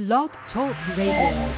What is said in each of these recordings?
Blog Talk Radio.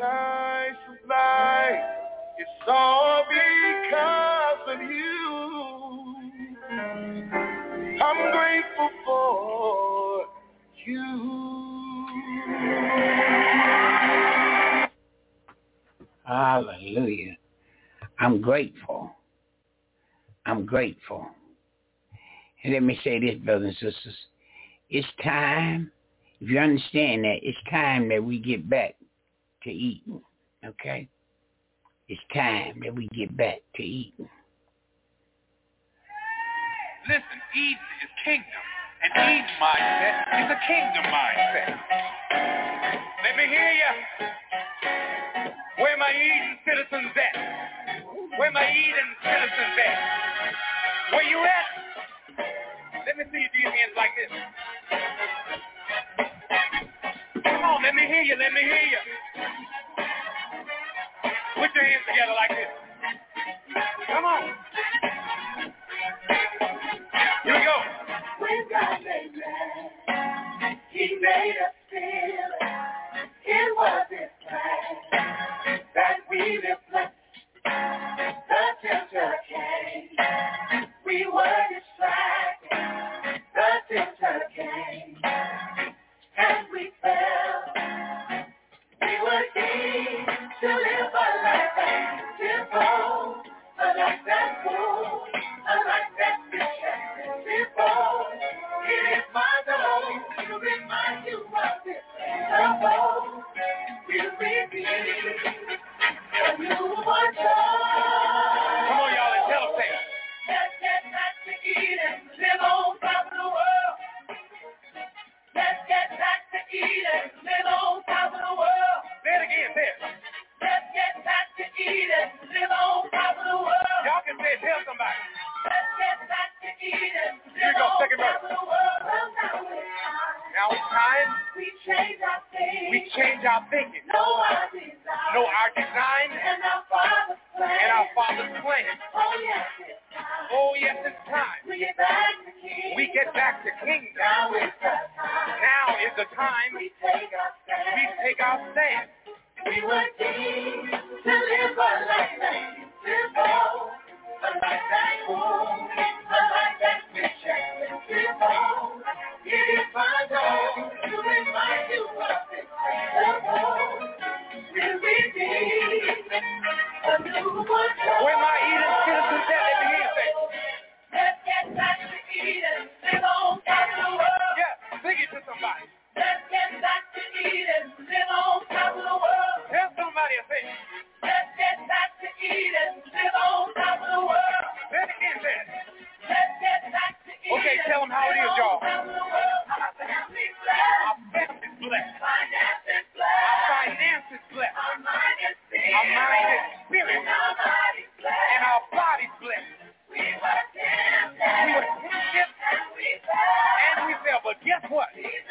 It's all because of you. Hallelujah. I'm grateful. I'm grateful. And let me say this, brothers and sisters. It's time, if you understand that, it's time that we get back to eating. Okay? It's time that we get back to eating. Listen, Eden is kingdom. And Eden mindset is a kingdom mindset. Let me hear you. Where my Eden citizens at? Where my Eden citizens at? Where you at? Let me see you do your hands like this. Come on, let me hear you, let me hear you. Put your hands together like this. Come on. Here we go. When God made man, He made us feel it. It was His plan that we reflect. The tempter came. We were distracted. The tempter came. And we fell. We were deemed to live a life that's simple, a life that's full, a life that's rejected simple. It is my goal to remind you of this principle. We'll repeat a newborn child. Come on, y'all, and tell them that. Let's get back to Eden, live on top of the world. Let's get back to Eden, live on top of the world. Say it again, say it. Let's get back to Eden, live on top of the world. Y'all can say it, tell somebody. Let's get back to Eden, Here we live go, on second top verse. of the world. Well, Now it's time we change our thinking. we change our thinking. Know our design. Know our design And our Father's plan. and our Father's plan. Oh, yes, it's time. Oh, yes, it's time. We get back to King. We get back to kingdom. Now is the time. Now is the time We take our stand. we take our stand. We were deemed to live a life that's simple, a life that's full, a life that's rich and simple. It is my goal to remind you of this principle. We'll redeem a newborn child. Where my Eden citizens at? Let me hear you say. Let's get back to Eden, live on top of the world. Yeah, sing it to somebody. Let's get back to Eden, live on top of the world. Tell somebody a thing. Let's get back to Eden, live on top of the world. Say it again, say it. Let's get back to Eden. Okay, tell them how it is, y'all. Our family's blessed. Our family's blessed. Finances Our blessed. finances blessed. Our mind is spirit. Our mind is spirit. And our body's blessed. And our body's blessed. We were tempted. We were tempted And we fell. and we fell. But guess what?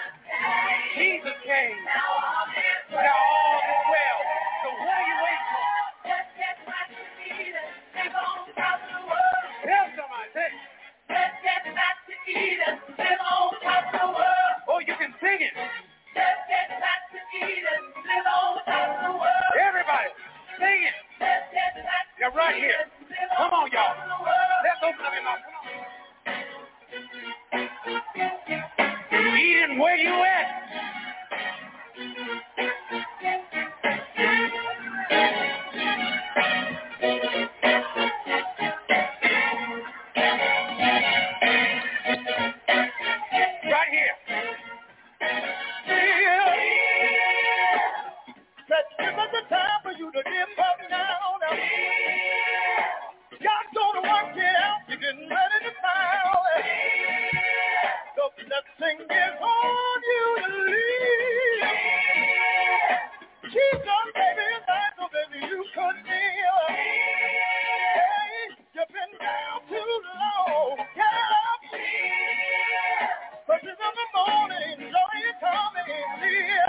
Jesus came. Jesus came. Now all is Now well. all is well. So what are you waiting for? Let's get back to Eden, live on top of the world. Tell somebody. Say it. Let's get back to Eden, live on top of the world. Oh, you can sing it. Let's get back to Eden, live on top of the world. Everybody, sing it. Let's get back to You're right here. Eden, live Come on, y'all. top of the world. Let's open up your mouth. Come on. Eden, where you at? Right here. This is the time for you to dip up now. God's gonna work it out. You're getting ready to smile. The blessing is on you to leave. Jesus, baby, is right, so baby, you could feel. Hey, you've been down too long. Get up. First in the morning, joy is coming near.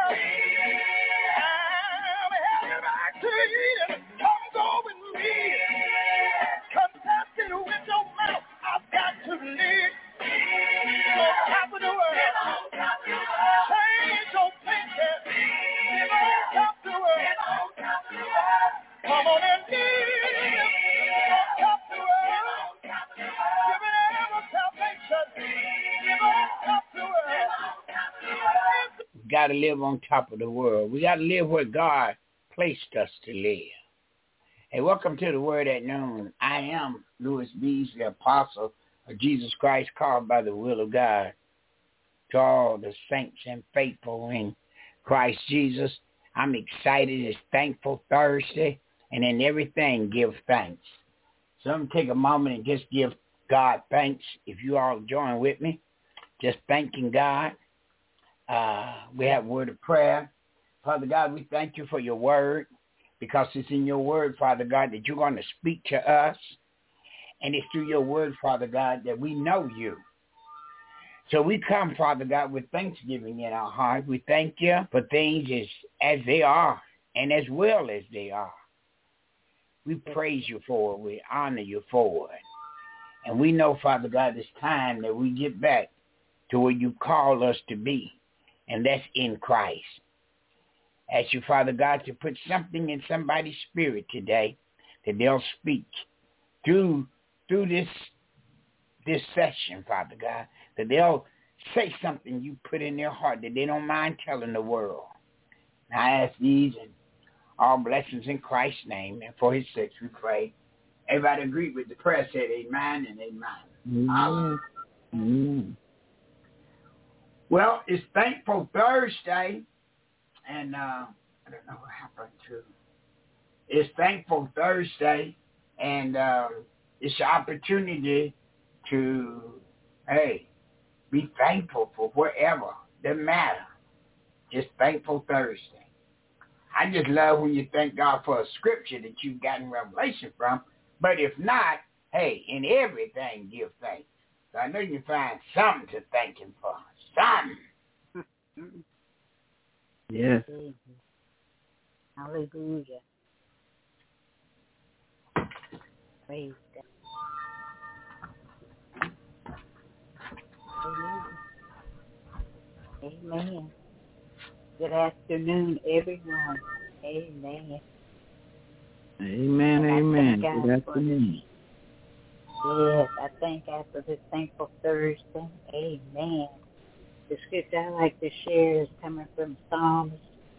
I'm heading back to Eden. Come go with me. Confess it with your mouth. I've got to live on top of the world. Change your thinking. Live on top of the world. Come on and live on top of the world. Give it ever salvation. Live on top of the world. We got to live on top of the world. We got to live where God placed us to live. Hey, welcome to the Word at Noon. I am Louis Beasley, apostle of Jesus Christ, called by the will of God. To all the saints and faithful in Christ Jesus, I'm excited. It's Thankful Thursday, and in everything, give thanks. So I'm going to take a moment and just give God thanks. If you all join with me, just thanking God. We have a word of prayer. Father God, we thank you for your word, because it's in your word, Father God, that you're going to speak to us. And it's through your word, Father God, that we know you. So we come, Father God, with thanksgiving in our heart. We thank you for things as they are and as well as they are. We praise you for it. We honor you for it. And we know, Father God, it's time that we get back to where you call us to be, and that's in Christ. Ask you, Father God, to put something in somebody's spirit today that they'll speak through this session, Father God, that they'll say something you put in their heart that they don't mind telling the world. And I ask these and all blessings in Christ's name, and for his sake we pray. Everybody agree with the prayer, said amen and amen. Amen. Amen. Well, it's Thankful Thursday. And I don't know what happened to. It's Thankful Thursday, and it's an opportunity to, hey, be thankful for whatever. Doesn't matter. Just Thankful Thursday. I just love when you thank God for a scripture that you've gotten revelation from. But if not, hey, in everything give thanks. So I know you can find something to thank him for. Something. Yes. Hallelujah. Praise God. Amen. Good afternoon, everyone. Amen. Amen. Amen. Good afternoon. Yes, I thank God for this Thankful Thursday. Amen. The scripture I like to share is coming from Psalms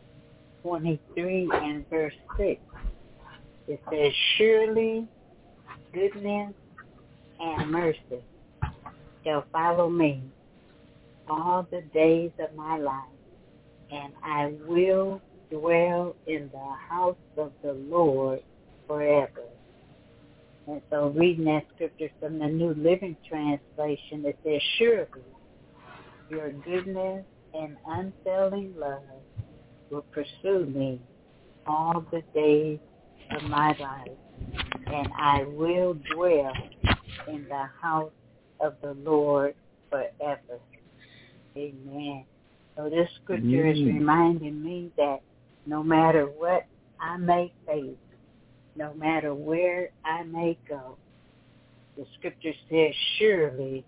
23 and verse 6. It says, surely goodness and mercy shall follow me all the days of my life, and I will dwell in the house of the Lord forever. And so reading that scripture from the New Living Translation, it says, surely your goodness and unfailing love will pursue me all the days of my life, and I will dwell in the house of the Lord forever. Amen. So this scripture is reminding me that no matter what I may face, no matter where I may go, the scripture says, surely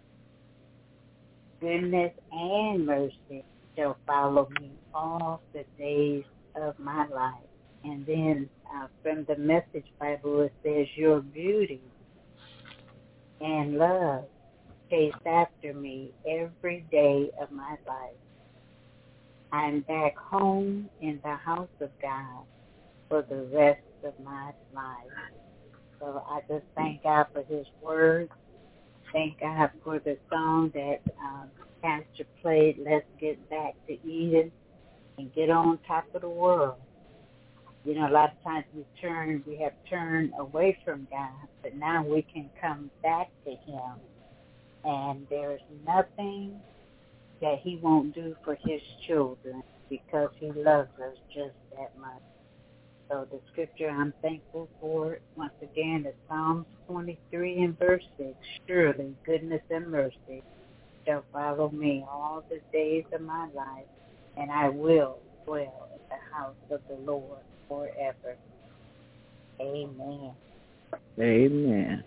goodness and mercy shall follow me all the days of my life. And then from the Message Bible, it says, your beauty and love chase after me every day of my life. I'm back home in the house of God for the rest of my life. So I just thank God for his word. Thank God for the song that Pastor played, Let's Get Back to Eden and Get on Top of the World. You know, a lot of times we have turned away from God, but now we can come back to him. And there's nothing that he won't do for his children because he loves us just that much. So the scripture I'm thankful for, once again, is Psalms 23 and verse 6. Surely goodness and mercy shall follow me all the days of my life, and I will dwell in the house of the Lord forever. Amen. Amen.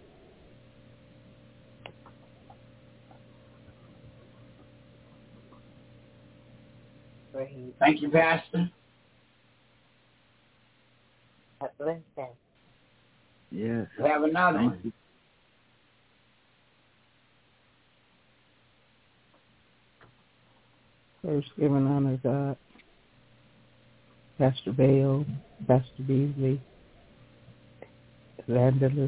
Praise. Thank you, Pastor. God bless that. Yes. We have another Thank one. you. First, giving honor to God, Pastor Bale, Pastor Beasley, evangelist.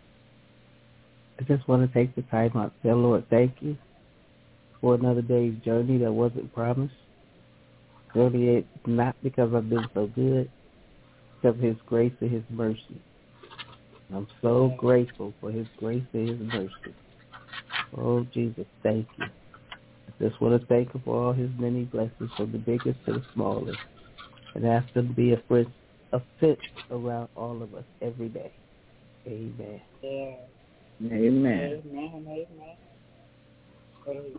I just want to take the time out to say, Lord, thank you for another day's journey that wasn't promised. Really, it's not because I've been so good, because of His grace and His mercy. I'm so grateful for His grace and His mercy. Oh, Jesus, thank you. I just want to thank Him for all His many blessings, from the biggest to the smallest, and ask Him to be a fence around all of us every day. Amen. Yes. Amen. Amen. Amen. Praise.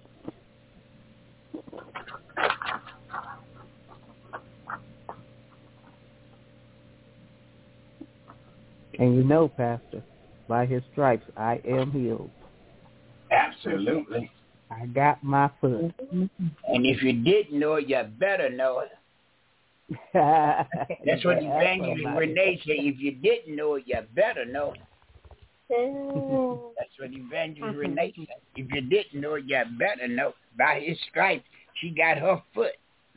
And you know, Pastor, by His stripes I am healed. Absolutely. I got my foot. And if you didn't know it, you better know it. That's what Evangelist Renee said. If you didn't know it, you better know it. That's what Evangelist Renee said. If you didn't know it, you better know. By His stripes, she got her foot.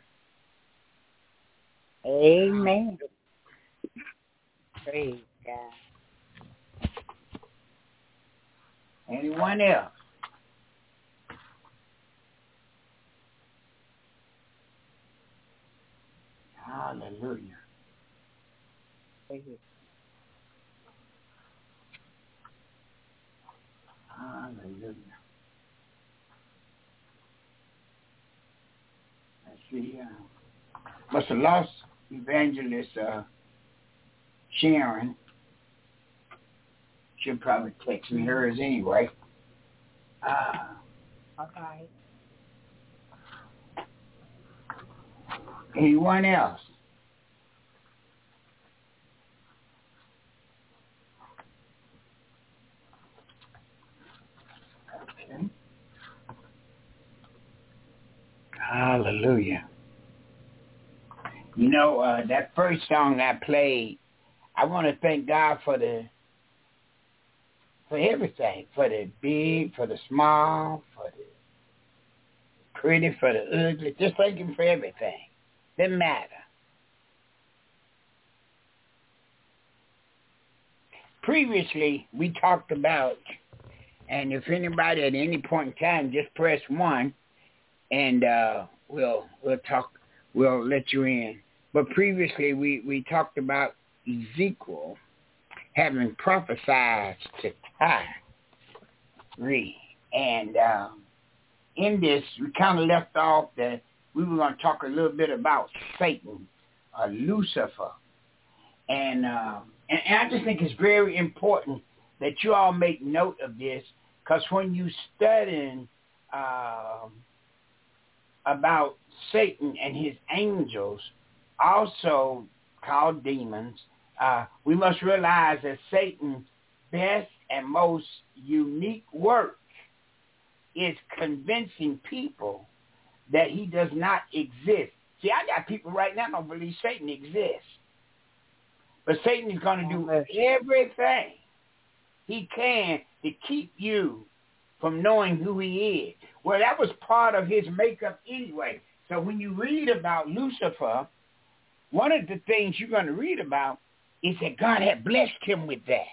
Amen. Praise God. Anyone else? Hallelujah. Hallelujah. Let's see. Must have lost Evangelist Sharon. She'll probably text me hers anyway. Okay. Anyone else? Okay. Hallelujah. You know, that first song I played, I want to thank God for everything, for the big, for the small, for the pretty, for the ugly. Just thank Him for everything. Doesn't matter. Previously, we talked about, and if anybody at any point in time, just press 1, and we'll talk. We'll let you in. But previously, we talked about Ezekiel having prophesied to Tyre. And in this, we kind of left off that we were going to talk a little bit about Satan, Lucifer. And I just think it's very important that you all make note of this, because when you study about Satan and his angels, also called demons, we must realize that Satan's best and most unique work is convincing people that he does not exist. See, I got people right now don't believe Satan exists. But Satan is going to do everything he can to keep you from knowing who he is. Well, that was part of his makeup anyway. So when you read about Lucifer, one of the things you're going to read about is that God had blessed him with that.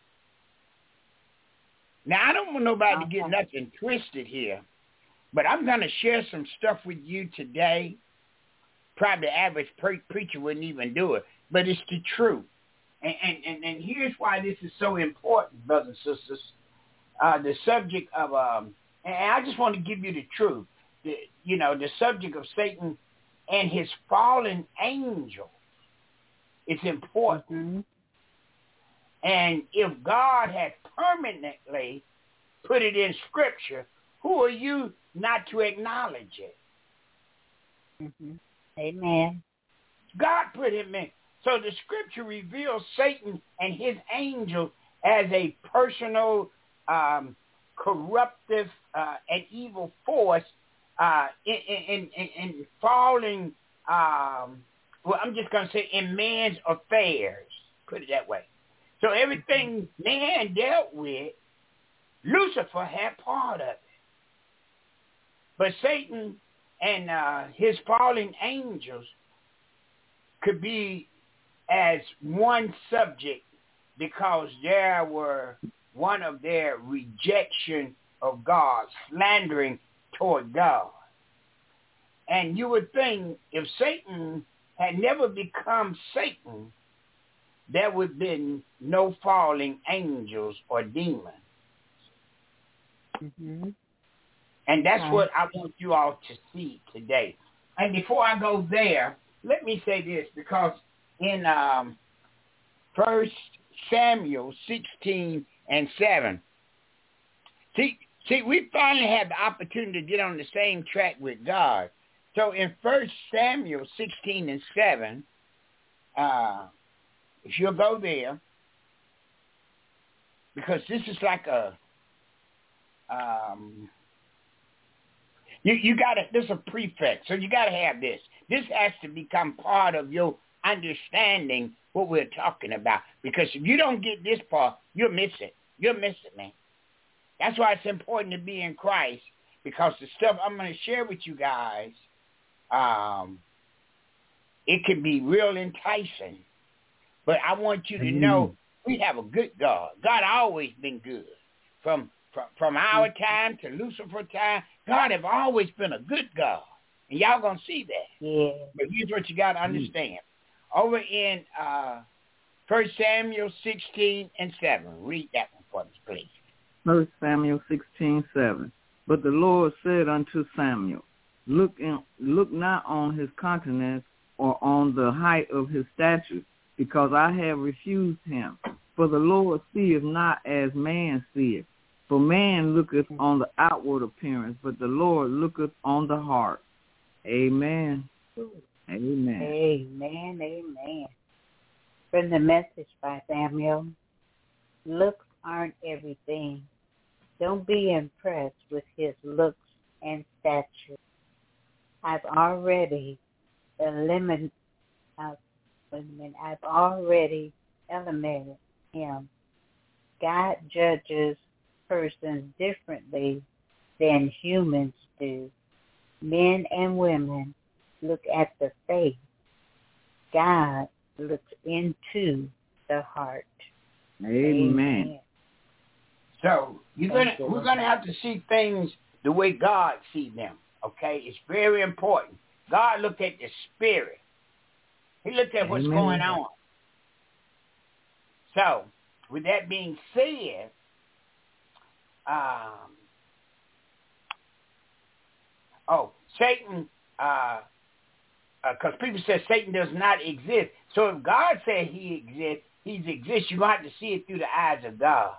Now, I don't want nobody to get nothing twisted here, but I'm going to share some stuff with you today. Probably the average preacher wouldn't even do it, but it's the truth. And here's why this is so important, brothers and sisters. The subject of, and I just want to give you the truth. The subject of Satan and his fallen angels. It's important. Mm-hmm. And if God had permanently put it in Scripture, who are you not to acknowledge it? Mm-hmm. Amen. God put him in. So the Scripture reveals Satan and his angels as a personal, corruptive, and evil force in falling, I'm just going to say in man's affairs, put it that way. So everything man dealt with, Lucifer had part of it. But Satan and his fallen angels could be as one subject because there were one of their rejection of God, slandering toward God. And you would think if Satan had never become Satan, there would have been no falling angels or demons. Mm-hmm. And that's what I want you all to see today. And before I go there, let me say this, because in 1 Samuel 16:7, see, we finally had the opportunity to get on the same track with God. So in 1 Samuel 16:7, if you'll go there, because this is like a you gotta, this is a prefix, so you gotta have this. This has to become part of your understanding what we're talking about. Because if you don't get this part, you'll miss it. You'll miss it, man. That's why it's important to be in Christ, because the stuff I'm going to share with you guys, it can be real enticing. But I want you to know we have a good God. God always been good. From our time to Lucifer time, God have always been a good God. And y'all going to see that. Yeah. But here's what you got to understand. Over in 1 Samuel 16:7. Read that one for us, please. 1 Samuel 16:7. But the Lord said unto Samuel, Look not on his countenance or on the height of his stature, because I have refused him. For the Lord seeth not as man seeth. For man looketh on the outward appearance, but the Lord looketh on the heart. Amen. Amen. Amen. Amen. From the Message by Samuel, looks aren't everything. Don't be impressed with his looks and stature. I've already eliminated him. God judges persons differently than humans do. Men and women look at the face. God looks into the heart. Amen. So we're gonna have to see things the way God sees them. Okay, it's very important. God looked at the spirit. He looked at what's going on. So, with that being said, Satan, because people say Satan does not exist. So if God said he exists, you're going to have to see it through the eyes of God.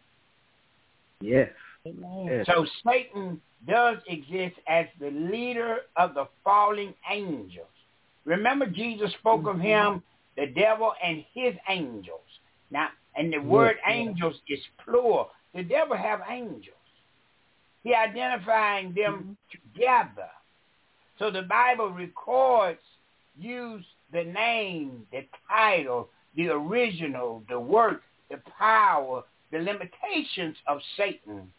Yes. Amen. So Satan does exist as the leader of the falling angels. Remember, Jesus spoke of him, the devil, and his angels. Now, and the word angels is plural. The devil have angels. He identifying them together. So the Bible records, use the name, the title, the original, the work, the power, the limitations of Satan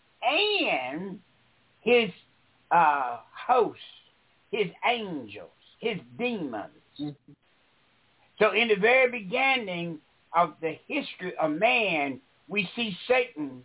and his hosts, his angels, his demons. Mm-hmm. So in the very beginning of the history of man, we see Satan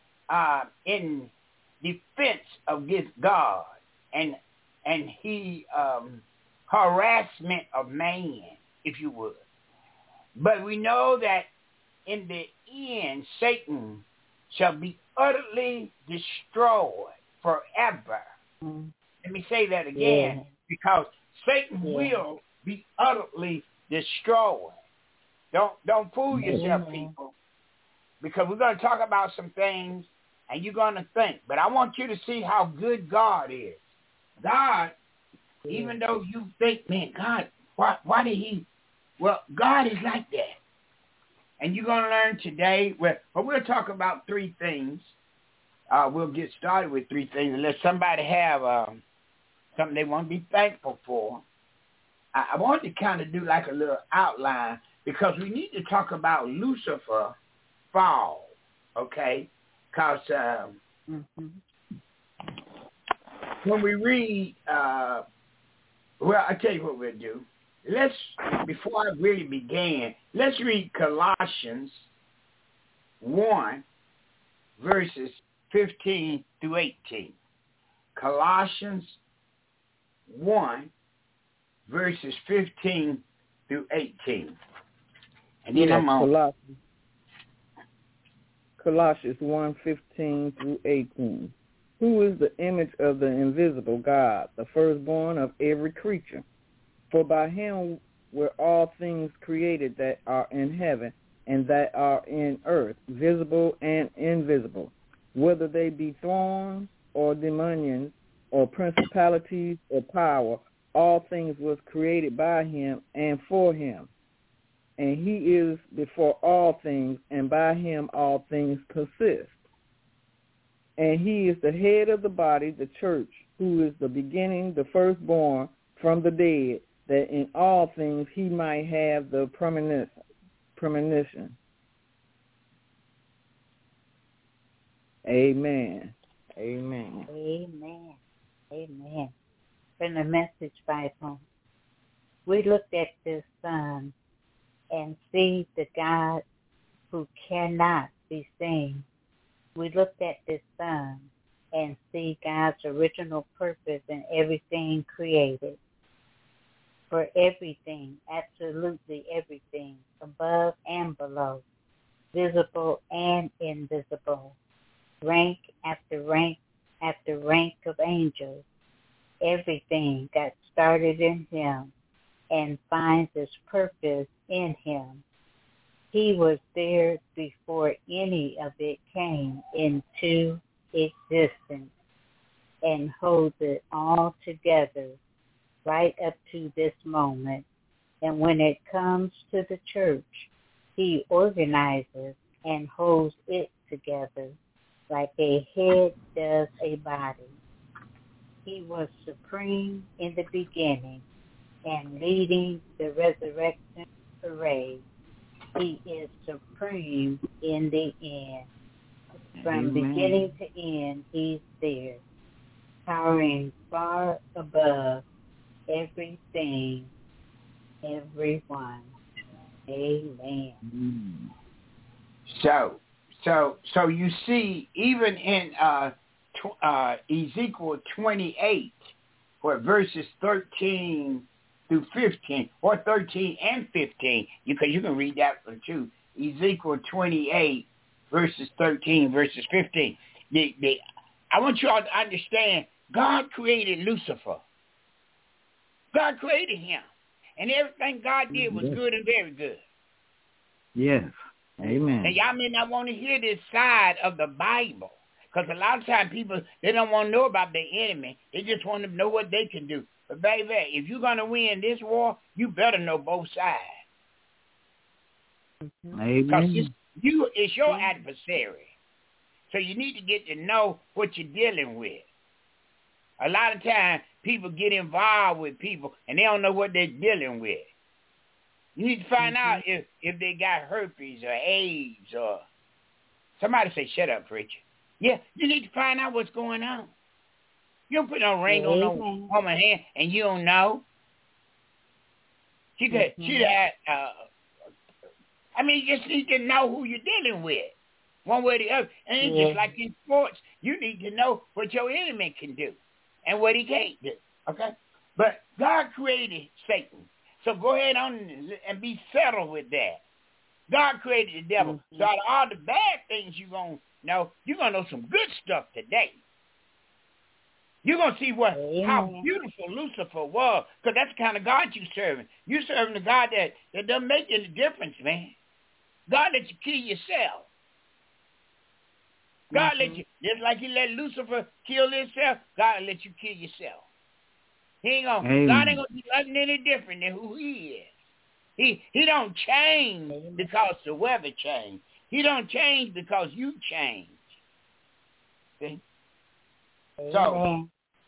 in defense of his God and he harassment of man, if you would. But we know that in the end, Satan shall be utterly destroyed forever. Mm. Let me say that again, because Satan will be utterly destroyed. Don't fool yourself, people, because we're going to talk about some things and you're going to think. But I want you to see how good God is. God, even though you think, man, God, why did he? Well, God is like that. And you're going to learn today, but we'll talk about three things. We'll get started with three things unless somebody have something they want to be thankful for. I want to kind of do like a little outline because we need to talk about Lucifer fall, okay? Because when we read, well, I tell you what we'll do. before I really began, let's read Colossians 1, verses 15 through 18. Colossians 1, verses 15 through 18. And then I'm on Colossians 1, 15 through 18. Who is the image of the invisible God, the firstborn of every creature? For by him were all things created that are in heaven and that are in earth, visible and invisible, whether they be thrones or dominions or principalities or power, all things was created by him and for him. And he is before all things, and by him all things consist. And he is the head of the body, the church, who is the beginning, the firstborn from the dead, that in all things he might have the premonition. Amen. Amen. Amen. Amen. From the Message Bible, we looked at this Son and see the God who cannot be seen. We looked at this Son and see God's original purpose in everything created. For everything, absolutely everything, above and below, visible and invisible, rank after rank after rank of angels, everything got started in him and finds its purpose in him. He was there before any of it came into existence and holds it all together right up to this moment. And when it comes to the church, he organizes and holds it together like a head does a body. He was supreme in the beginning and leading the resurrection parade. He is supreme in the end. From beginning to end, he's there, towering far above everything, everyone. Amen. So you see, even in Ezekiel 28, where verses 13 through 15, or 13 and 15, because you can read that one too. Ezekiel 28, verses 13, verses 15. I want you all to understand, God created Lucifer. God created him. And everything God did was good and very good. Yes. Amen. And y'all may not want to hear this side of the Bible, because a lot of times people, they don't want to know about their enemy. They just want to know what they can do. But baby, if you're going to win this war, you better know both sides. Amen. Because it's your adversary. So you need to get to know what you're dealing with. A lot of times, people get involved with people, and they don't know what they're dealing with. You need to find out if they got herpes or AIDS or... Somebody say, shut up, preacher. Yeah, you need to find out what's going on. You don't put no ring on no woman's hand and you don't know. You just need to know who you're dealing with, one way or the other. And it's just like in sports, you need to know what your enemy can do and what he can't do, okay? But God created Satan. So go ahead on and be settled with that. God created the devil. So out of all the bad things you're going to know some good stuff today. You're going to see how beautiful Lucifer was, because that's the kind of God you're serving. You're serving a God that doesn't make any difference, man. God let you kill yourself. God let you, just like he let Lucifer kill himself, God will let you kill yourself. God ain't gonna do nothing any different than who he is. He don't change because the weather changed. He don't change because you change. See? So,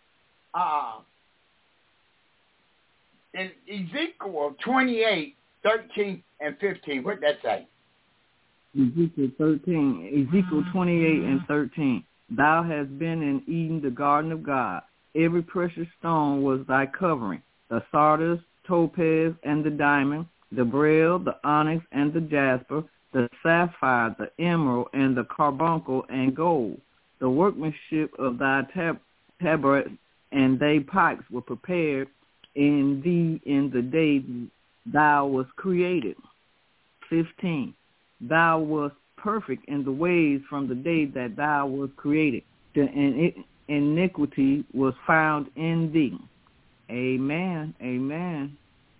in Ezekiel 28, 13 and 15, what did that say? Ezekiel 28 and 13. Thou hast been in Eden, the garden of God. Every precious stone was thy covering, the sardius, topaz, and the diamond, the beryl, the onyx, and the jasper, the sapphire, the emerald, and the carbuncle, and gold. The workmanship of thy tabrets and thy pipes were prepared in thee in the day thou wast created. 15. Thou wast perfect in the ways from the day that thou wast created. The iniquity was found in thee. Amen. Amen.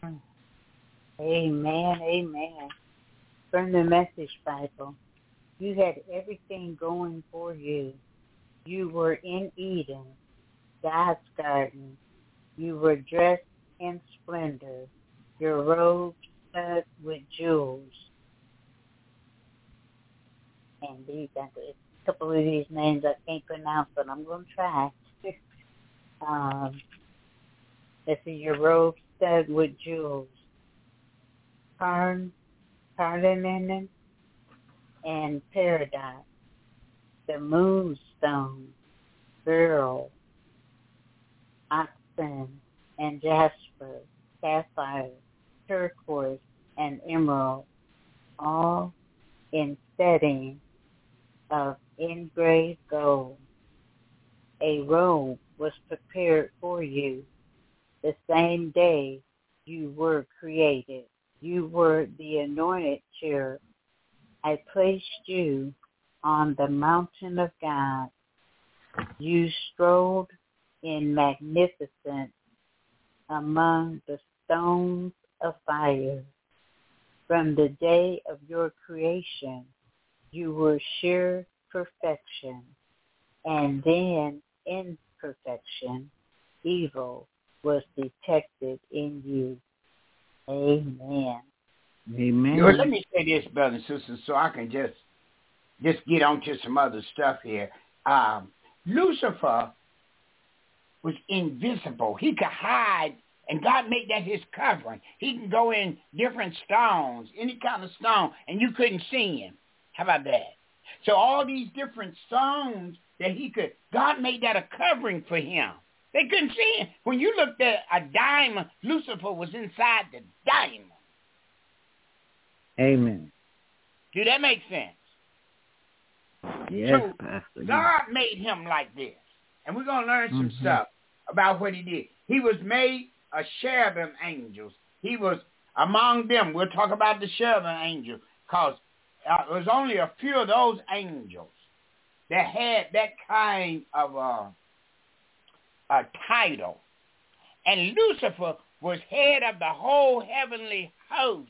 Amen. Amen. From the Message Bible, you had everything going for you. You were in Eden, God's garden. You were dressed in splendor, your robes studded with jewels. And these, a couple of these names I can't pronounce, but I'm going to try. This is your robe studded with jewels. Carnelian and peridot, the moonstone, beryl, oxen, and jasper, sapphire, turquoise, and emerald, all in setting of engraved gold. A robe was prepared for you the same day you were created. You were the anointed cherub. I placed you on the mountain of God. You strolled in magnificence among the stones of fire. From the day of your creation, you were sheer perfection, and then imperfection, evil was detected in you. Amen. Amen. Well, let me say this, brothers and sisters, so I can just get on to some other stuff here. Lucifer was invisible. He could hide, and God made that his covering. He can go in different stones, any kind of stone, and you couldn't see him. How about that? So all these different stones that God made that a covering for him. They couldn't see him. When you looked at a diamond, Lucifer was inside the diamond. Amen. Do that make sense? Yes, so Pastor. God made him like this. And we're going to learn some stuff about what he did. He was made a cherubim angels. He was among them. We'll talk about the cherubim angels because there was only a few of those angels that had that kind of a title. And Lucifer was head of the whole heavenly host.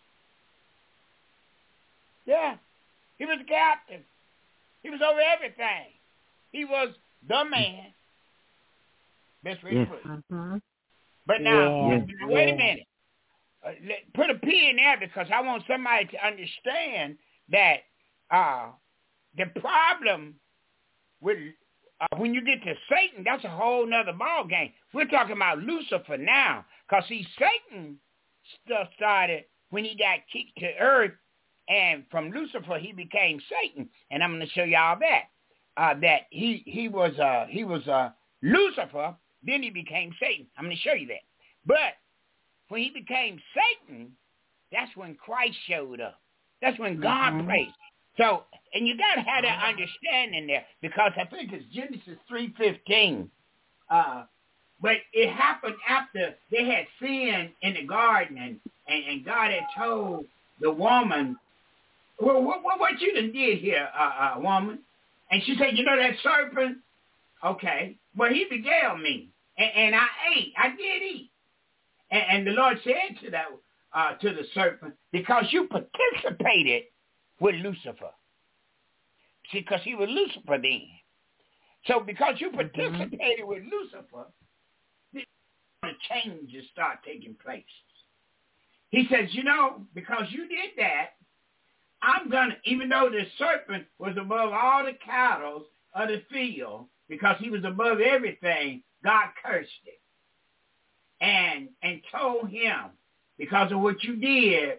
Yeah, he was the captain. He was over everything. He was the man. Best way to put it. But now, wait a minute. Put a P in there because I want somebody to understand that the problem with when you get to Satan, that's a whole nother ball game. We're talking about Lucifer now because, see, Satan stuff started when he got kicked to earth, and from Lucifer he became Satan. And I'm going to show y'all that that he was Lucifer, then he became Satan. I'm going to show you that. But when he became Satan, that's when Christ showed up. That's when God praised. So, and you got to have that understanding there because I think it's Genesis 3:15. But it happened after they had sinned in the garden, and God had told the woman, well, what you done did here, woman? And she said, you know that serpent? Okay. Well, he beguiled me, and I ate. I did eat. And the Lord said to that to the serpent, because you participated with Lucifer. See, because he was Lucifer then. So because you participated with Lucifer, the changes start taking place. He says, you know, because you did that, I'm going to, even though the serpent was above all the cattle of the field, because he was above everything, God cursed it. And told him, because of what you did,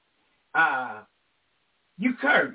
you curse.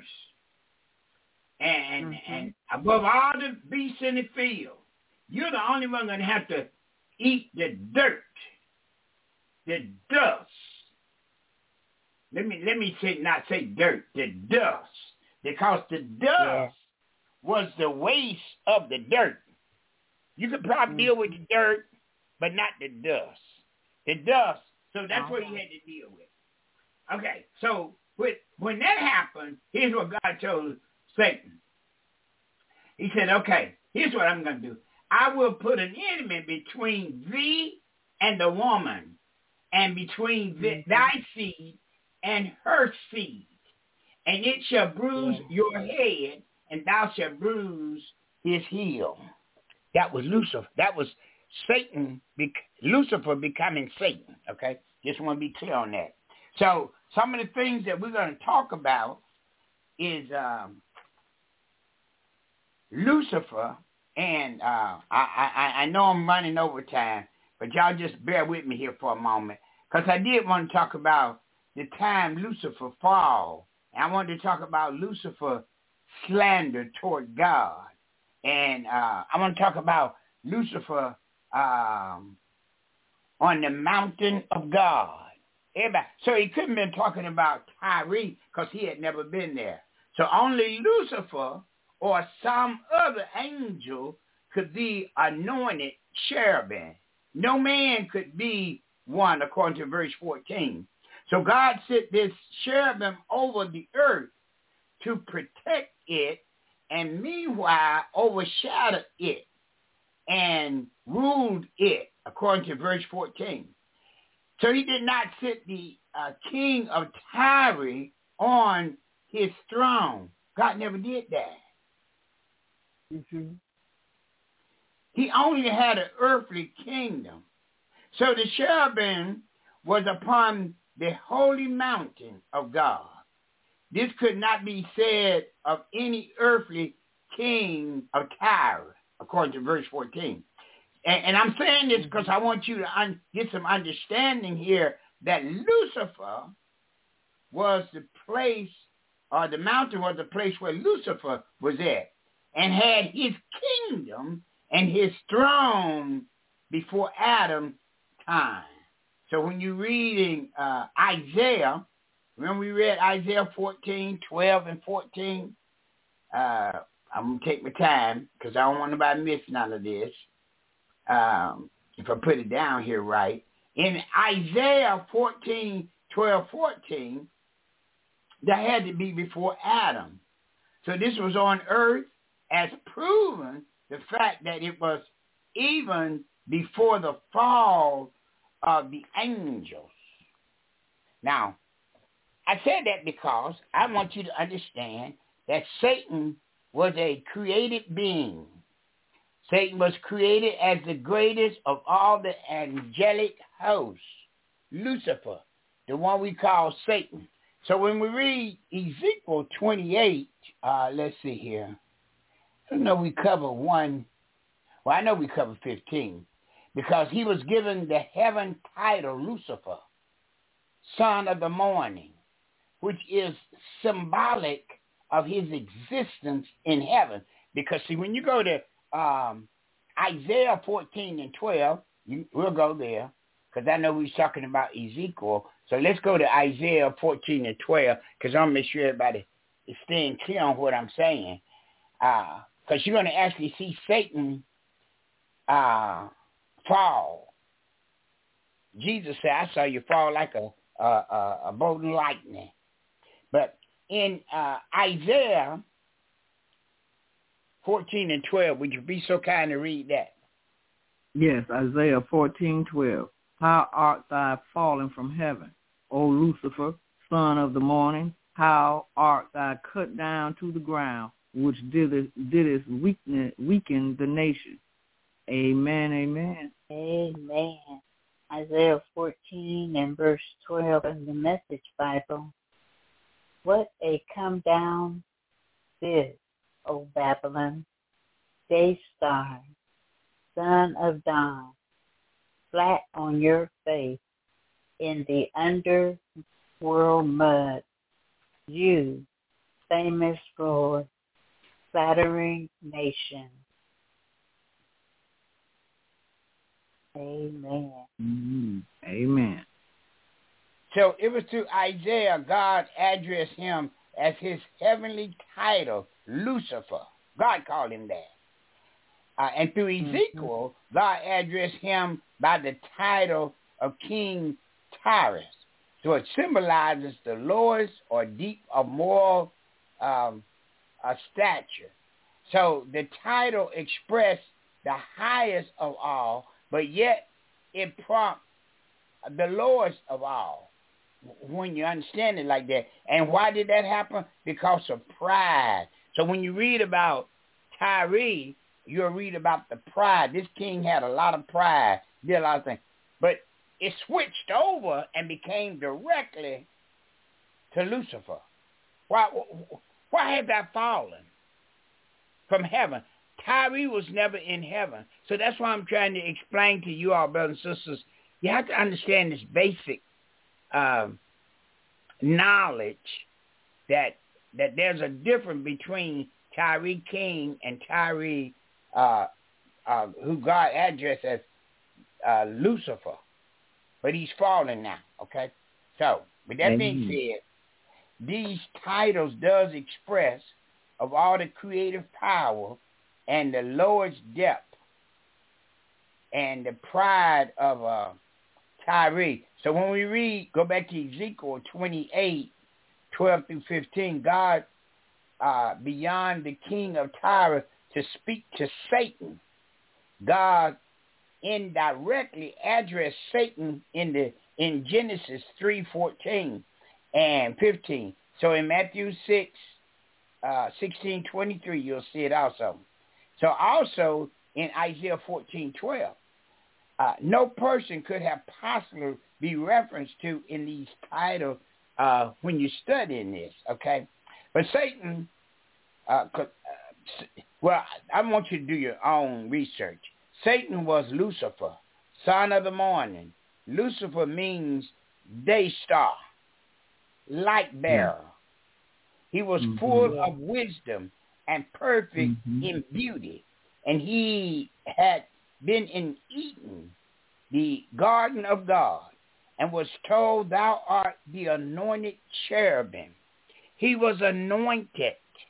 And above all the beasts in the field, you're the only one going to have to eat the dirt the dust. Let me not say dirt, the dust. Because the dust was the waste of the dirt. You could probably deal with the dirt, but not the dust. The dust, so that's what he had to deal with. Okay, so when that happened, here's what God told Satan. He said, okay, here's what I'm going to do. I will put an enemy between thee and the woman, and between thy seed and her seed. And it shall bruise your head, and thou shalt bruise his heel. That was Lucifer. That was Satan, Lucifer becoming Satan, okay? Just want to be clear on that. So some of the things that we're going to talk about is Lucifer, and I know I'm running over time, but y'all just bear with me here for a moment, because I did want to talk about the time Lucifer fall. And I wanted to talk about Lucifer slander toward God. And I want to talk about Lucifer on the mountain of God. Everybody. So he couldn't have been talking about Tyre because he had never been there. So only Lucifer or some other angel could be anointed cherubim. No man could be one, according to verse 14. So God set this cherubim over the earth to protect it, and meanwhile overshadowed it and ruled it, according to verse 14. So he did not set the king of Tyre on his throne. God never did that. Mm-hmm. He only had an earthly kingdom. So the cherubim was upon the holy mountain of God. This could not be said of any earthly king of Tyre, according to verse 14. And I'm saying this because I want you to get some understanding here that Lucifer was the place, or the mountain was the place where Lucifer was at, and had his kingdom and his throne before Adam's time. So when you're reading Isaiah, remember we read Isaiah 14, 12, and 14? I'm going to take my time because I don't want nobody to miss none of this. If I put it down here right. In Isaiah 14, 12, 14, that had to be before Adam. So this was on earth as proven the fact that it was even before the fall of the angels. Now, I said that because I want you to understand that Satan was a created being. Satan was created as the greatest of all the angelic hosts, Lucifer, the one we call Satan. So when we read Ezekiel 28, let's see here. I know we cover one. Well, I know we cover 15 because he was given the heaven title Lucifer, son of the morning, which is symbolic of his existence in heaven. Because, see, when you go to Isaiah 14 and 12, we'll go there because I know we're talking about Ezekiel. So let's go to Isaiah 14 and 12 because I want to make sure everybody is staying clear on what I'm saying. Because you're going to actually see Satan fall. Jesus said, I saw you fall like a bolt of lightning. But in Isaiah 14 and 12, would you be so kind to read that? Yes, Isaiah 14:12. How art thou fallen from heaven, O Lucifer, son of the morning? How art thou cut down to the ground, which didst weaken the nation? Amen, amen. Amen. Isaiah 14 and verse 12 in the Message Bible. What a come down this, O Babylon, day star, son of dawn, flat on your face in the underworld mud, you, famous for flattering nation. Amen. Mm-hmm. Amen. So it was through Isaiah, God addressed him as his heavenly title, Lucifer. God called him that. And through Ezekiel, God addressed him by the title of King Tyrus. So it symbolizes the lowest or deep of moral stature. So the title expressed the highest of all, but yet it prompts the lowest of all when you understand it like that. And why did that happen? Because of pride. So when you read about Tyree, you'll read about the pride. This king had a lot of pride, did a lot of things. But it switched over and became directly to Lucifer. Why had that fallen from heaven? Tyree was never in heaven. So that's why I'm trying to explain to you all, brothers and sisters, you have to understand this basic knowledge that there's a difference between Tyree King and Tyree, who God addressed as Lucifer. But he's fallen now, okay? So, with that being said, these titles does express of all the creative power and the lowest depth and the pride of Tyree. So when we read, go back to Ezekiel 28, 12 through 15, God, beyond the king of Tyre, to speak to Satan, God indirectly addressed Satan in Genesis 3:14 and 15. So in Matthew 6:16-23, you'll see it also. So also in Isaiah 14:12, no person could have possibly be referenced to in these titles when you're studying this, okay? But Satan, well, I want you to do your own research. Satan was Lucifer, son of the morning. Lucifer means day star, light bearer. He was full of wisdom and perfect in beauty. And he had been in Eden, the garden of God, and was told, thou art the anointed cherubim. He was anointed.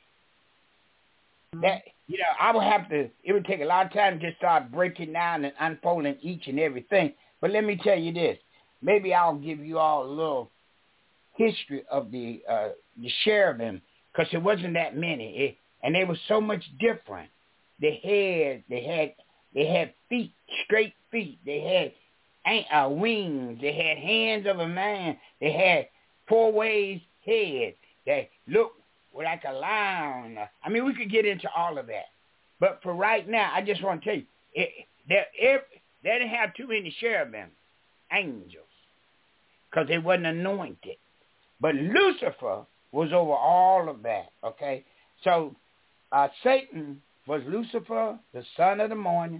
That, you know, it would take a lot of time to just start breaking down and unfolding each and everything. But let me tell you this. Maybe I'll give you all a little history of the cherubim, because it wasn't that many. And they were so much different. They had feet, straight feet. They had wings. They had hands of a man. They had 4 ways head. They looked like a lion. I mean, we could get into all of that. But for right now, I just want to tell you, they didn't have too many cherubim, angels, because they wasn't anointed. But Lucifer was over all of that, okay? So Satan was Lucifer, the son of the morning.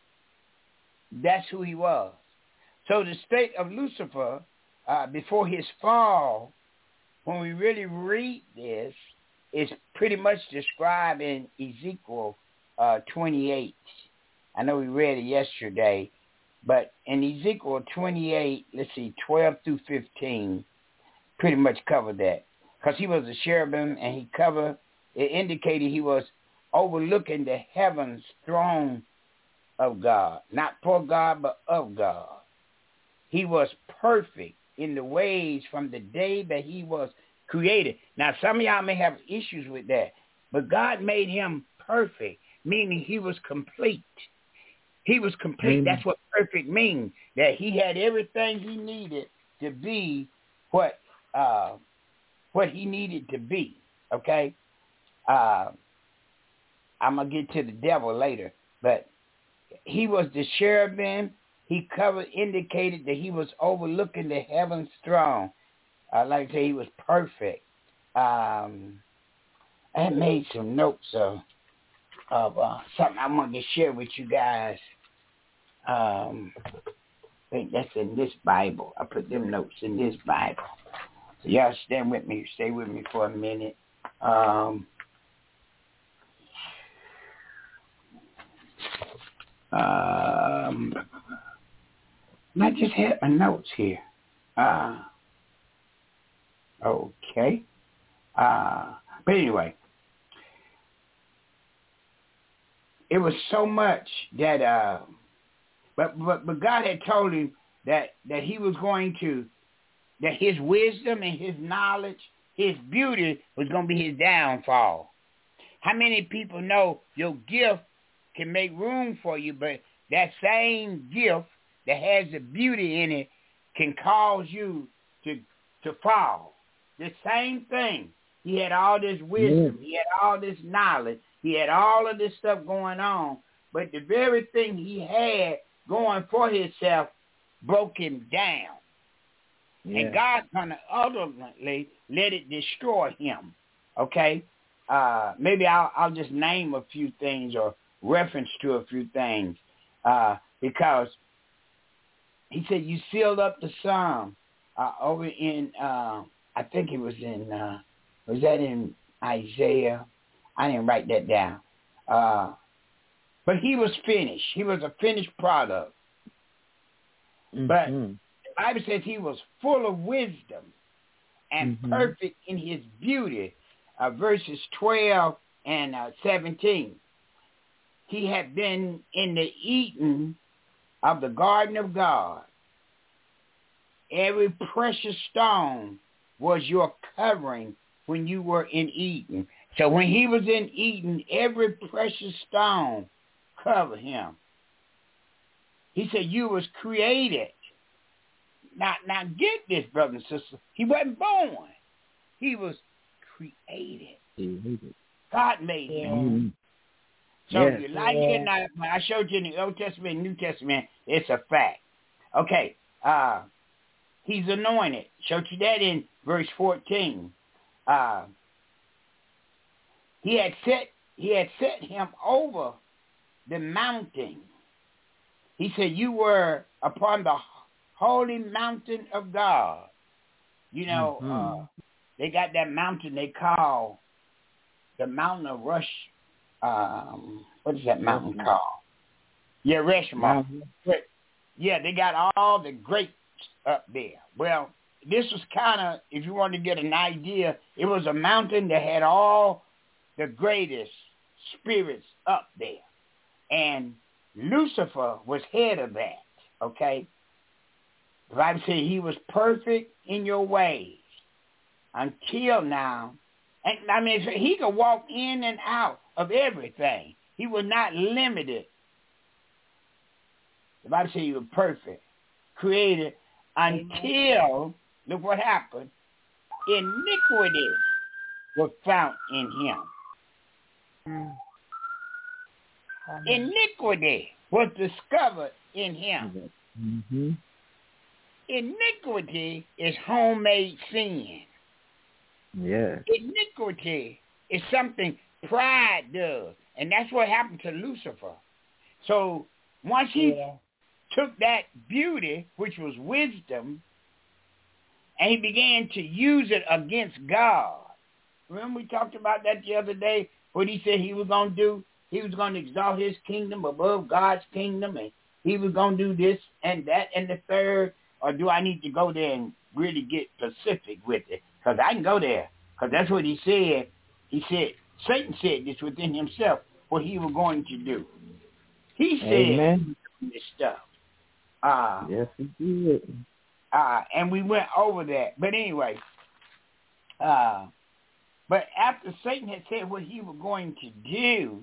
That's who he was. So the state of Lucifer before his fall, when we really read this, is pretty much described in Ezekiel 28. I know we read it yesterday, but in Ezekiel 28, let's see, 12 through 15, pretty much covered that. Because he was a cherubim, and it indicated he was overlooking the heavens throne of God. Not for God, but of God. He was perfect in the ways from the day that he was created. Now, some of y'all may have issues with that, but God made him perfect, meaning he was complete. He was complete. That's what perfect means, that he had everything he needed to be what he needed to be, okay? I'm going to get to the devil later, but he was the cherubim. He indicated that he was overlooking the heaven's throne. Like I say, he was perfect. I had made some notes of something I wanted to share with you guys. I think that's in this Bible. I put them notes in this Bible. So y'all stay with me for a minute. I just had my notes here. Okay. But anyway, it was so much that, but God had told him that he was going to, that his wisdom and his knowledge, his beauty was going to be his downfall. How many people know your gift can make room for you, but that same gift that has the beauty in it can cause you to fall? The same thing. He had all this wisdom. He had all this knowledge. He had all of this stuff going on. But the very thing he had going for himself broke him down. Yeah. And God's going to ultimately let it destroy him. Okay? Maybe I'll just name a few things or reference to a few things. Because he said, you sealed up the psalm over in, I think it was in, was that in Isaiah? I didn't write that down. But he was finished. He was a finished product. Mm-hmm. But the Bible says he was full of wisdom and perfect in his beauty. Verses 12 and 17. He had been in the Eden of the garden of God. Every precious stone was your covering when you were in Eden. So when he was in Eden, every precious stone covered him. He said, you was created. Now get this, brother and sister. He wasn't born. He was created. God made him. So if you like it or not, when I showed you in the Old Testament and New Testament, it's a fact. Okay. He's anointed. Showed you that in verse 14. He had set him over the mountain. He said, you were upon the holy mountain of God. You know, they got that mountain they call the mountain of Rush. What is that mountain called? Yeah, Rushmore. Yeah, they got all the grapes up there. Well, this was kind of, if you want to get an idea, it was a mountain that had all the greatest spirits up there. And Lucifer was head of that, okay? The Bible says he was perfect in your ways until now. And I mean, he could walk in and out of everything. He was not limited. The Bible says he was perfect, created until, look what happened, iniquity was found in him. Iniquity was discovered in him. Mm-hmm. Iniquity is homemade sin. Yeah. Iniquity is something pride does. And that's what happened to Lucifer. So once he took that beauty, which was wisdom, and he began to use it against God. Remember we talked about that the other day, what he said he was going to do? He was going to exalt his kingdom above God's kingdom, and he was going to do this and that and the third. Or do I need to go there and really get specific with it? Because I can go there. Because that's what he said. He said, Satan said this within himself, what he was going to do. He said this stuff. Yes, he did. And we went over that. But anyway, but after Satan had said what he was going to do,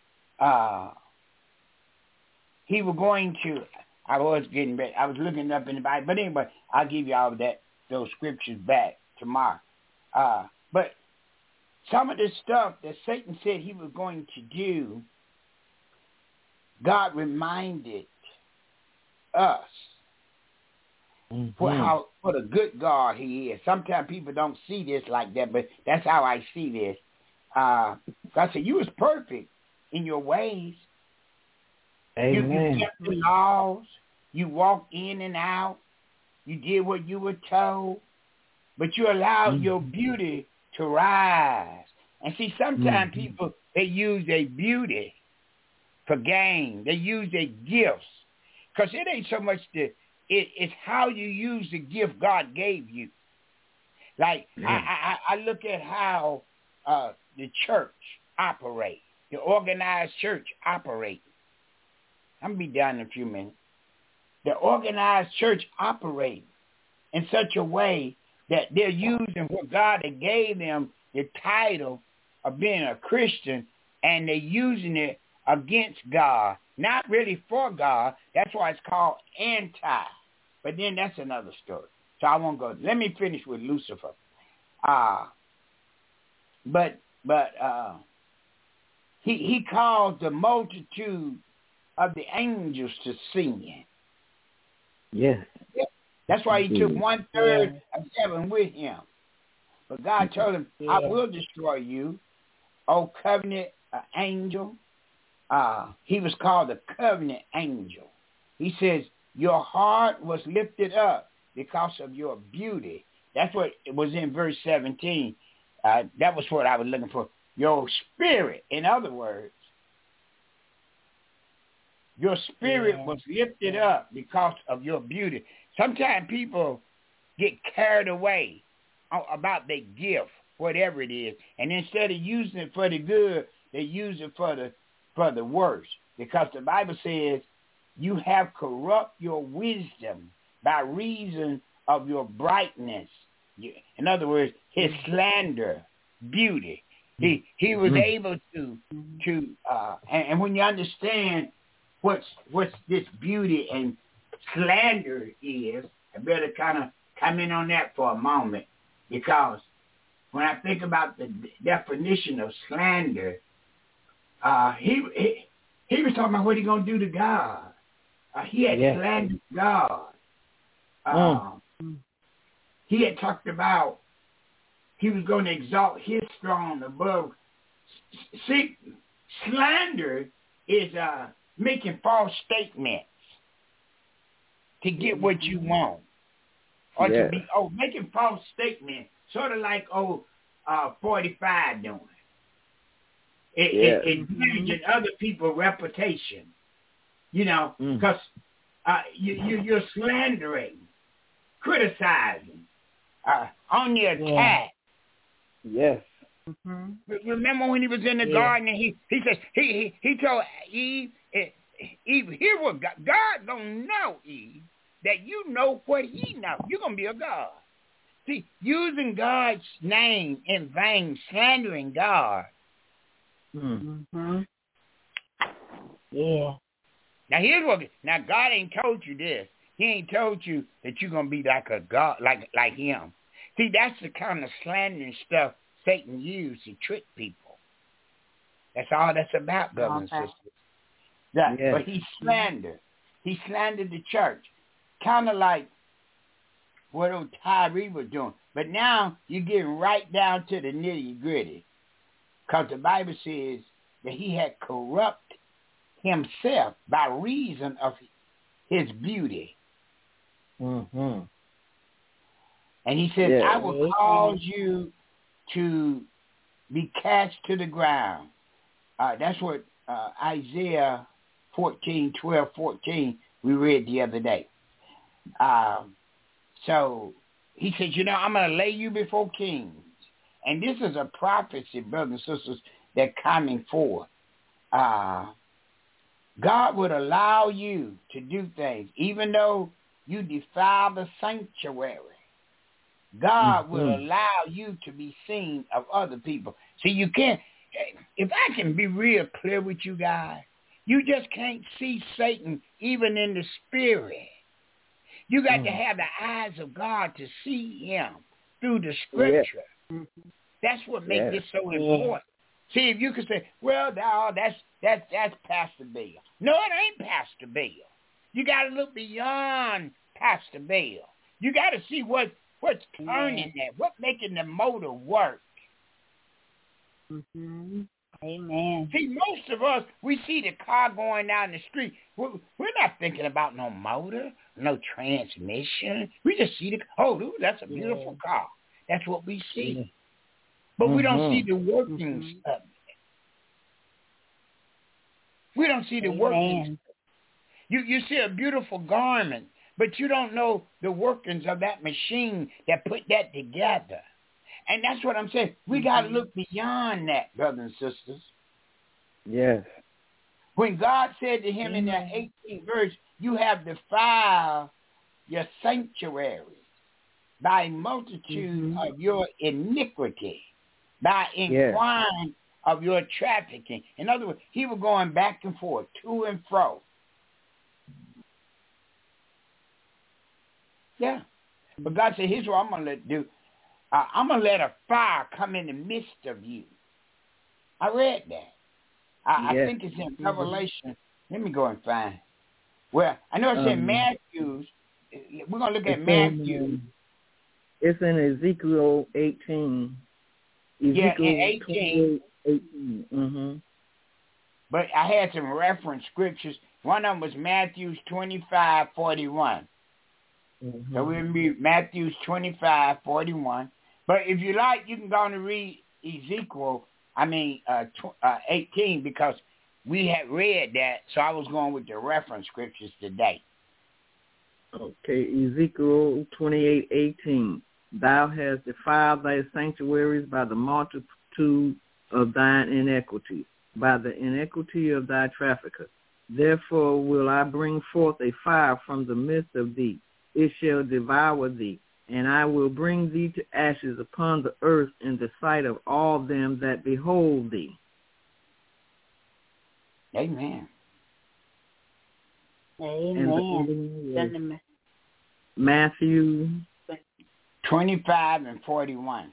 he was going to, I was getting back, I was looking up in the Bible. But anyway, I'll give you all of that, those scriptures back tomorrow. But some of the stuff that Satan said he was going to do, God reminded us what a good God he is. Sometimes people don't see this like that, but that's how I see this. God said, you was perfect in your ways. Amen. You kept the laws. You walked in and out. You did what you were told. But you allowed your beauty to rise. And see, sometimes people, they use their beauty for gain. They use their gifts. Because it ain't so much it's how you use the gift God gave you. Like I look at how the church operates, the organized church operates. I'm going to be done in a few minutes. The organized church operates in such a way that they're using what God had gave them, the title of being a Christian, and they're using it against God, not really for God. That's why it's called anti. But then that's another story. So I won't go. Let me finish with Lucifer. But he caused the multitude of the angels to sin. Yes. That's why he took 1/3 of heaven with him. But God told him, I will destroy you, O covenant angel. He was called the covenant angel. He says, your heart was lifted up because of your beauty. That's what it was in verse 17. That was what I was looking for. Your spirit, in other words, your spirit was lifted up because of your beauty. Sometimes people get carried away about their gift, whatever it is, and instead of using it for the good, they use it for the worse. Because the Bible says, you have corrupt your wisdom by reason of your brightness. In other words, his slander, beauty. He was able to and when you understand what's this beauty and slander is, I better kind of come in on that for a moment, because when I think about the definition of slander, he was talking about what he's going to do to God. He had slandered God. He had talked about he was going to exalt his throne above. See, slander is making false statements to get what you want. Or to be, making false statements, sort of like 45 doing. It damaging other people's reputation. You know, because you're slandering, criticizing, on the attack. Yes. Remember when he was in the garden and he says he told Eve, hear what God gonna know, Eve, that you know what he knows. You're gonna be a God. See, using God's name in vain, slandering God. Yeah. Now here's what. Now God ain't told you this. He ain't told you that you're gonna be like a God, like him. See, that's the kind of slandering stuff Satan used to trick people. That's all that's about, brothers and sisters. But he slandered. He slandered the church, kind of like what old Tyree was doing. But now you're getting right down to the nitty gritty, because the Bible says that he had corrupted himself by reason of his beauty. And he says, I will cause you to be cast to the ground. That's what Isaiah 12:14 we read the other day. So he says, I'm going to lay you before kings. And this is a prophecy, brothers and sisters, that coming forth. God would allow you to do things, even though you defile the sanctuary. God will allow you to be seen of other people. See, you can't, if I can be real clear with you guys, you just can't see Satan even in the spirit. You got to have the eyes of God to see him through the scripture. That's what makes this so important. See, if you could say, well, that's Pastor Bill. No, it ain't Pastor Bill. You got to look beyond Pastor Bill. You got to see what's turning that, what's making the motor work. Amen. See, most of us, we see the car going down the street. We're not thinking about no motor, no transmission. We just see that's a beautiful car. That's what we see. But we don't see the workings of it. We don't see the workings. You see a beautiful garment, but you don't know the workings of that machine that put that together. And that's what I'm saying. We got to look beyond that, brothers and sisters. Yes. When God said to him in that 18th verse, you have defiled your sanctuary by multitude of your iniquity, by inquiring of your trafficking. In other words, he was going back and forth, to and fro. Yeah. But God said, here's what I'm going to do. I'm going to let a fire come in the midst of you. I read that. I think it's in Revelation. Let me go and find it. Well, I know it's in Matthew's. We're going to look at Matthew. It's in Ezekiel 18. Ezekiel 18. 18. But I had some reference scriptures. One of them was Matthew's 25:41. So we'll read Matthew's 25:41. But if you like, you can go on and read Ezekiel, 18, because we had read that, so I was going with the reference scriptures today. Okay, Ezekiel 28:18. Thou hast defiled thy sanctuaries by the multitude of thine iniquity, by the iniquity of thy traffickers. Therefore will I bring forth a fire from the midst of thee. It shall devour thee, and I will bring thee to ashes upon the earth in the sight of all them that behold thee. Amen. Amen. Matthew 25:41.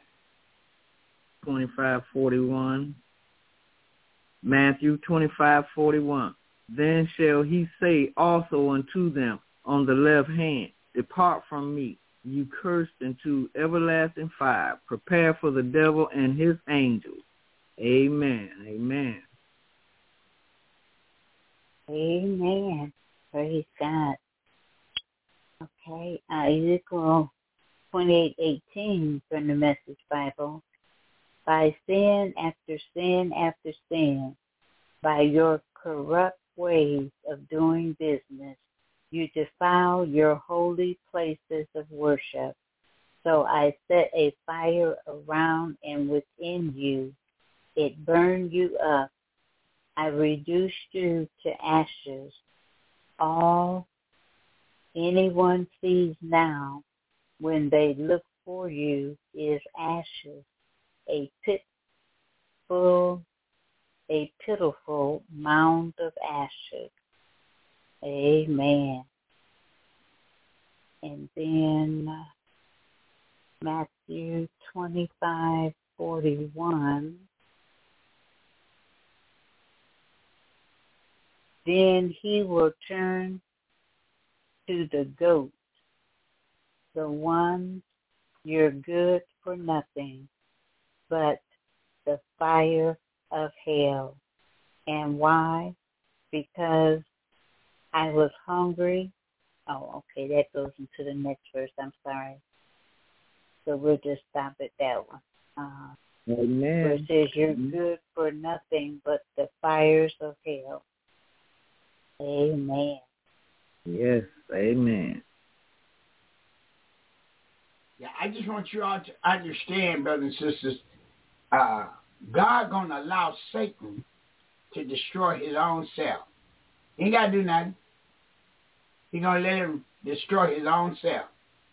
25:41. Matthew 25:41. Then shall he say also unto them on the left hand, Depart from me, you cursed, into everlasting fire, prepare for the devil and his angels. Amen. Amen. Amen. Praise God. Okay, Ezekiel 28:18 from the Message Bible. By sin after sin after sin, by your corrupt ways of doing business, you defile your holy places of worship. So I set a fire around and within you. It burned you up. I reduced you to ashes. All anyone sees now when they look for you is ashes, a pitiful mound of ashes. Amen. And then Matthew 25:41. Then he will turn to the goats, the ones you're good for nothing, but the fire of hell. And why? Because I was hungry. Oh, okay, that goes into the next verse. I'm sorry. So we'll just stop at that one. Amen. Where it says you're good for nothing but the fires of hell. Amen. Yes, amen. Yeah, I just want you all to understand, brothers and sisters, God going to allow Satan to destroy his own self. He ain't got to do nothing. He's going to let him destroy his own self.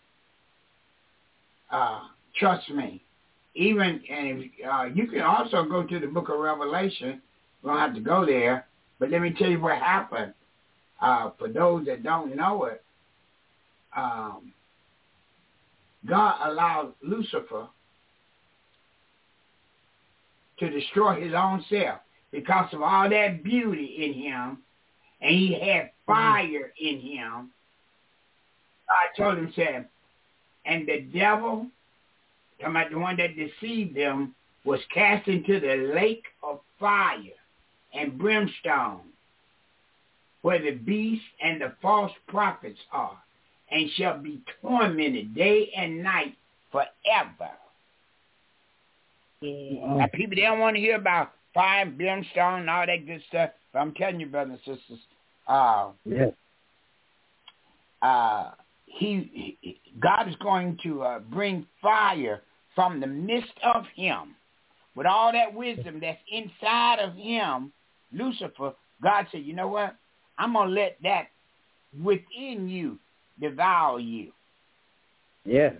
Trust me. Even, and you can also go to the book of Revelation. We don't have to go there. But let me tell you what happened. For those that don't know it, God allowed Lucifer to destroy his own self because of all that beauty in him, and he had fire in him. God told him, said, and the devil, talking about the one that deceived them, was cast into the lake of fire and brimstone, where the beast and the false prophets are, and shall be tormented day and night forever. Yeah. Now, people, they don't want to hear about fire and brimstone and all that good stuff, but I'm telling you, brothers and sisters, yes. God is going to bring fire from the midst of him. With all that wisdom that's inside of him, Lucifer, God said, you know what? I'm going to let that within you devour you. Yes.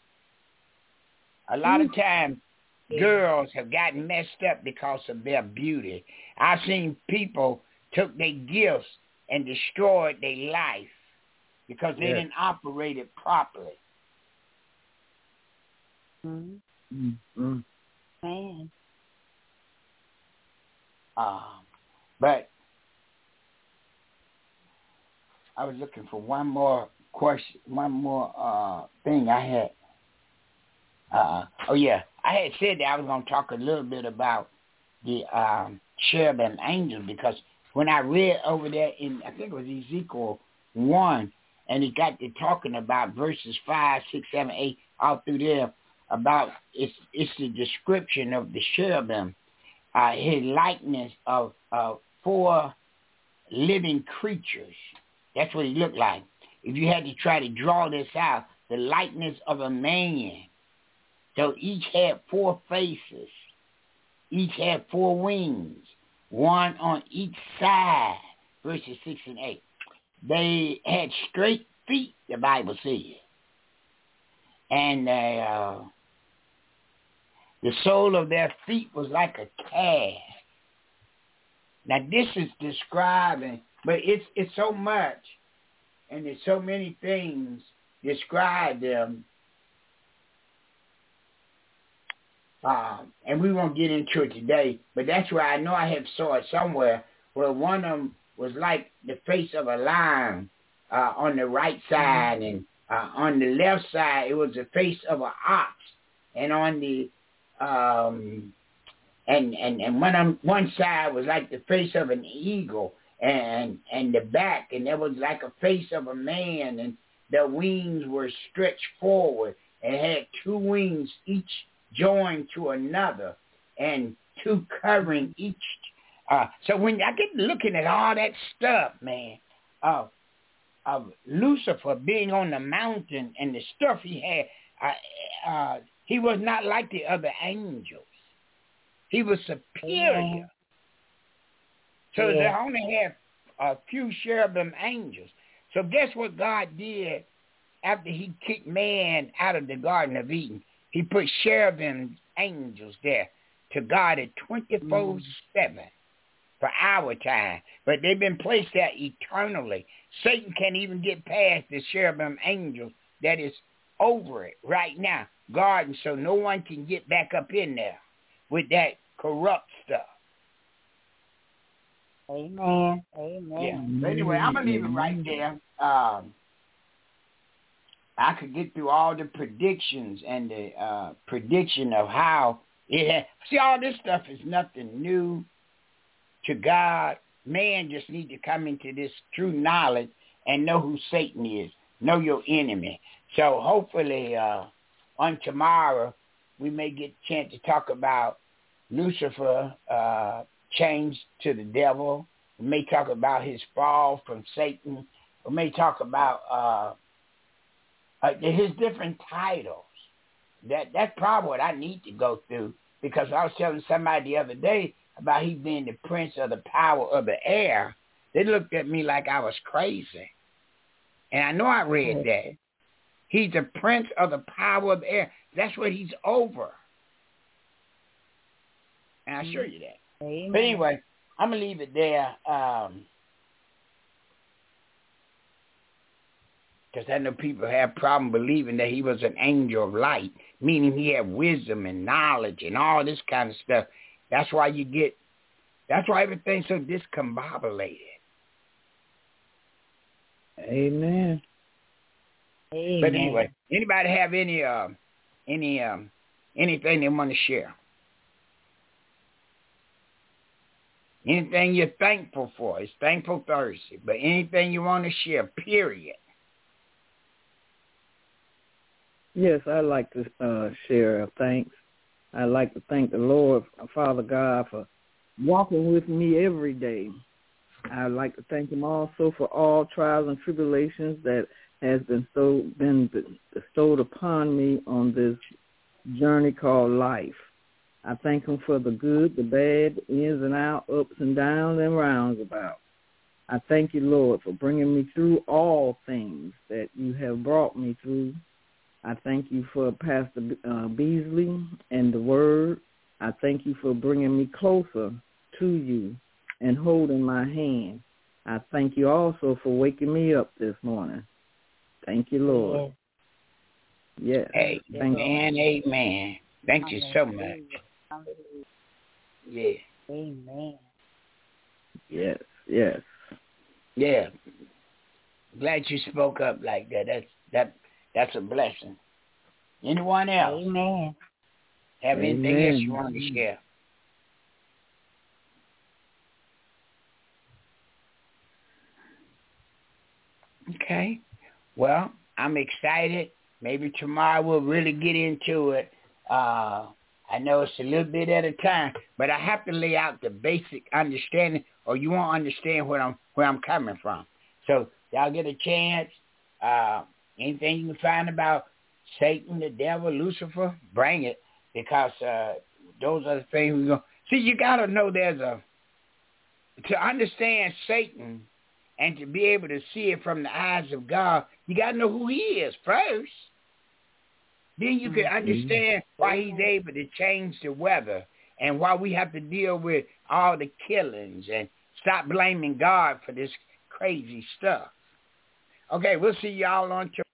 A lot of times, girls have gotten messed up because of their beauty. I've seen people took their gifts and destroyed their life because they didn't operate it properly. Mm-hmm. Man. But I was looking for one more question, one more thing I had. I had said that I was going to talk a little bit about the cherubim angels, because when I read over there in, I think it was Ezekiel 1, and he got to talking about verses 5, 6, 7, 8, all through there, about it's the description of the cherubim, his likeness of 4 living creatures. That's what he looked like. If you had to try to draw this out, the likeness of a man. So each had 4 faces. Each had 4 wings, one on each side, verses 6 and 8. They had straight feet, the Bible says. And the sole of their feet was like a calf. Now this is describing, but it's so much, and there's so many things describe them. And we won't get into it today, but that's where I know I have saw it somewhere, where one of them was like the face of a lion on the right side, and on the left side it was the face of an ox, and on the and one side was like the face of an eagle, and the back, and there was like a face of a man, and the wings were stretched forward, and it had 2 wings each joined to another, and 2 covering each. So when I get looking at all that stuff, man, of Lucifer being on the mountain and the stuff he had, he was not like the other angels. He was superior. So they only had a few cherubim angels. So guess what God did after he kicked man out of the Garden of Eden? He put cherubim angels there to guard it 24/7 for our time. But they've been placed there eternally. Satan can't even get past the cherubim angels that is over it right now, guarding, so no one can get back up in there with that corrupt stuff. Amen. Yeah. But anyway, I'm going to leave it right there. I could get through all the predictions and the prediction of how it had. See, all this stuff is nothing new to God. Man just need to come into this true knowledge and know who Satan is. Know your enemy. So hopefully on tomorrow we may get a chance to talk about Lucifer changed to the devil. We may talk about his fall from Satan. We may talk about his different titles. That's probably what I need to go through, because I was telling somebody the other day about he being the prince of the power of the air. They looked at me like I was crazy. And I know I read that. He's the prince of the power of the air. That's what he's over. And I'll show you that. Amen. But anyway, I'm going to leave it there. Because I know people have problem believing that he was an angel of light, meaning he had wisdom and knowledge and all this kind of stuff. That's why everything's so discombobulated. Amen. But anyway, anybody have anything they want to share? Anything you're thankful for? It's Thankful Thursday. But anything you want to share, period. Yes, I'd like to share thanks. I'd like to thank the Lord, Father God, for walking with me every day. I'd like to thank him also for all trials and tribulations that has been bestowed upon me on this journey called life. I thank him for the good, the bad, the ins and outs, ups and downs, and roundabouts. I thank you, Lord, for bringing me through all things that you have brought me through. I thank you for Pastor Beasley and the Word. I thank you for bringing me closer to you and holding my hand. I thank you also for waking me up this morning. Thank you, Lord. Yes. Amen. Amen. Thank you so much. Yeah. Amen. Yes. Yes. Yeah. Glad you spoke up like that. That's a blessing. Anyone else? Amen. Have anything else you want to share? Okay. Well, I'm excited. Maybe tomorrow we'll really get into it. I know it's a little bit at a time, but I have to lay out the basic understanding, or you won't understand where I'm coming from. So y'all get a chance. Anything you can find about Satan, the devil, Lucifer, bring it, because those are the things we're going to see. You got to know to understand Satan and to be able to see it from the eyes of God, you got to know who he is first. Then you can understand why he's able to change the weather and why we have to deal with all the killings and stop blaming God for this crazy stuff. Okay, we'll see y'all on tomorrow.